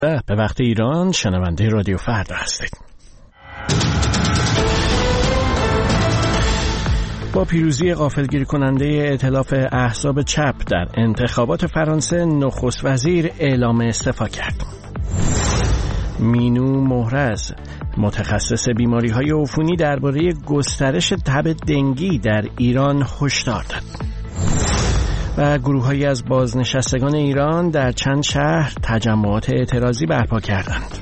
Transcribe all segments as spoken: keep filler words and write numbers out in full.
به وقت ایران شنونده رادیو فردا هستید. با پیروزی غافلگیر کننده ائتلاف احزاب چپ در انتخابات فرانسه، نخست وزیر اعلام استعفا کرد. مینو مهرز، متخصص بیماری‌های عفونی، درباره گسترش تب دنگی در ایران هشدار داد. و گروه‌هایی از بازنشستگان ایران در چند شهر تجمعات اعتراضی برپا کردند.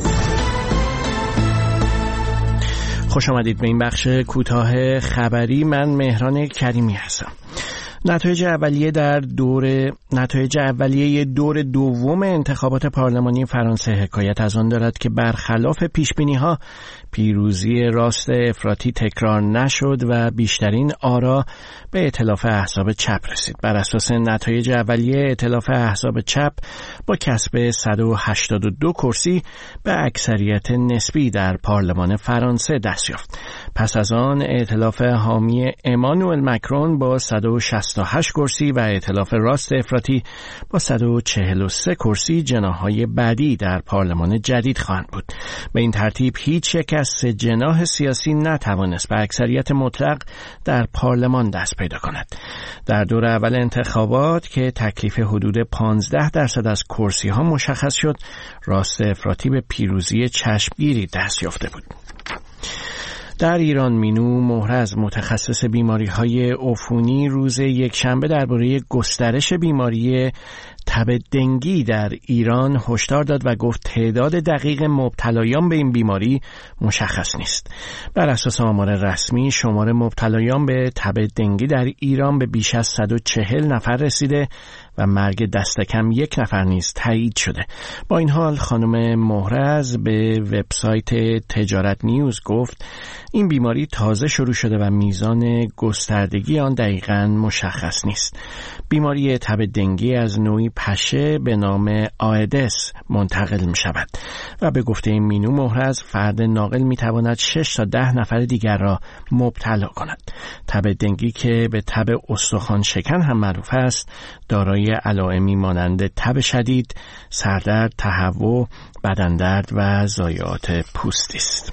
خوش آمدید به این بخش کوتاه خبری. من مهران کریمی هستم. نتایج اولیه در دور نتایج اولیه دور دوم انتخابات پارلمانی فرانسه حکایت از آن دارد که برخلاف پیشبینی‌ها پیروزی راست افراطی تکرار نشد و بیشترین آرا به ائتلاف احزاب چپ رسید. بر اساس نتایج اولیه، ائتلاف احزاب چپ با کسب صد و هشتاد و دو کرسی به اکثریت نسبی در پارلمان فرانسه دست یافت. پس از آن ائتلاف حامی امانوئل مکرون با صد و شصت و هشت کرسی و ائتلاف راست افراطی با صد و چهل و سه کرسی جناح‌های بعدی در پارلمان جدید خواهند بود. به این ترتیب هیچ یک از سه جناح سیاسی نتوانست به اکثریت مطلق در پارلمان دست پیدا کند. در دور اول انتخابات که تکلیف حدود پانزده درصد از کرسی ها مشخص شد، راست افراطی به پیروزی چشمگیری دست یافته بود. در ایران، مینو مهرز، متخصص بیماری‌های عفونی، روز یکشنبه درباره گسترش بیماری تب دنگی در ایران هشدار داد و گفت تعداد دقیق مبتلایان به این بیماری مشخص نیست. بر اساس آمار رسمی، شمار مبتلایان به تب دنگی در ایران به بیش از صد و چهل نفر رسیده و مرگ دست کم یک نفر نیز تایید شده. با این حال خانم مهرز به وبسایت تجارت نیوز گفت این بیماری تازه شروع شده و میزان گستردگی آن دقیقاً مشخص نیست. بیماری تب دنگی از نوعی پشه به نام آیدس منتقل می شود و به گفته مینو مهرز، فرد ناقل می تواند شش تا ده نفر دیگر را مبتلا کند. تب دنگی که به تب استخوان شکن هم معروف است، دارای علائمی مانند تب شدید، سردرد، تهوع، بدندرد و ضایعات پوستی است.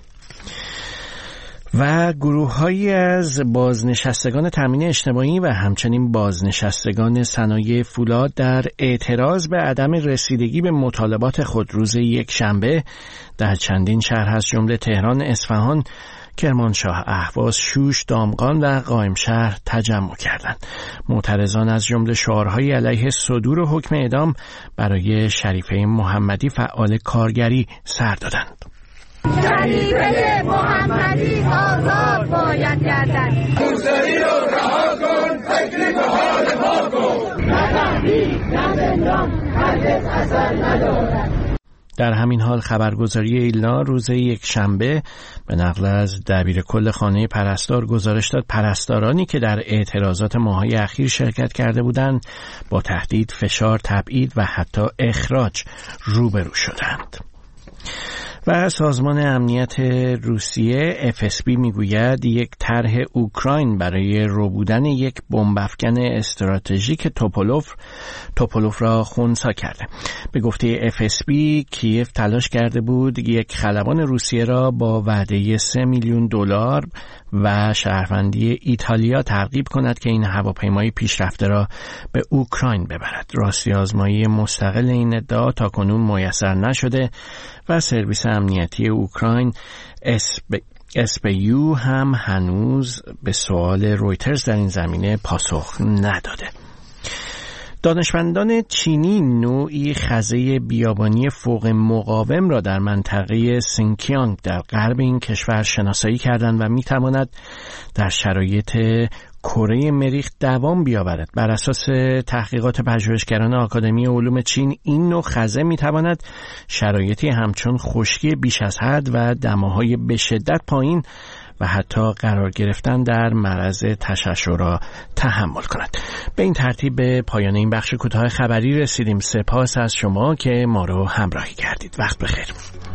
و گروه‌هایی از بازنشستگان تامین اجتماعی و همچنین بازنشستگان صنایع فولاد در اعتراض به عدم رسیدگی به مطالبات خود روز یک شنبه در چندین شهر از جمله تهران، اصفهان، کرمانشاه، اهواز، شوش، دامغان و قائمشهر تجمع کردند. معترضان از جمله شعارهای علیه صدور حکم اعدام برای شریفه محمدی، فعال کارگری، سر دادند. شریفه محمدی آزاد باید گردد. موسوی رو رها کن، فکری به حال ما کن. نه تحریک نه زندان هرگز اثر ندارد. در همین حال خبرگزاری ایلنا روز یک شنبه به نقل از دبیر کل خانه پرستار گزارش داد پرستارانی که در اعتراضات ماه‌های اخیر شرکت کرده بودند با تهدید، فشار، تبعید و حتی اخراج روبرو شدند. و سازمان امنیت روسیه اف اس بی میگوید یک طرح اوکراین برای ربودن یک بمب افکن استراتژیک توپولوف توپولوف را خنثی کرده. به گفته اف اس بی، کیف تلاش کرده بود یک خلبان روسیه را با وعده سه میلیون دلار و شهروندی ایتالیا ترغیب کند که این هواپیمای پیشرفته را به اوکراین ببرد. راستی آزمایی مستقل این ادعا تاکنون میسر نشده و سرویس امنیتی اوکراین اس پی یو هم هنوز به سوال رویترز در این زمینه پاسخ نداده. دانشمندان چینی نوعی خزه بیابانی فوق مقاوم را در منطقه سینکیانگ در غرب این کشور شناسایی کردند و می‌تواند در شرایط کره مریخ دوام بیاورد. بر اساس تحقیقات پژوهشگران آکادمی علوم چین، این نوع خزه می‌تواند شرایطی همچون خشکی بیش از حد و دماهای به شدت پایین و حتی قرار گرفتن در معرض تشعشع را تحمل کند. به این ترتیب به پایان این بخش کوتاه خبری رسیدیم. سپاس از شما که ما رو همراهی کردید. وقت بخیر.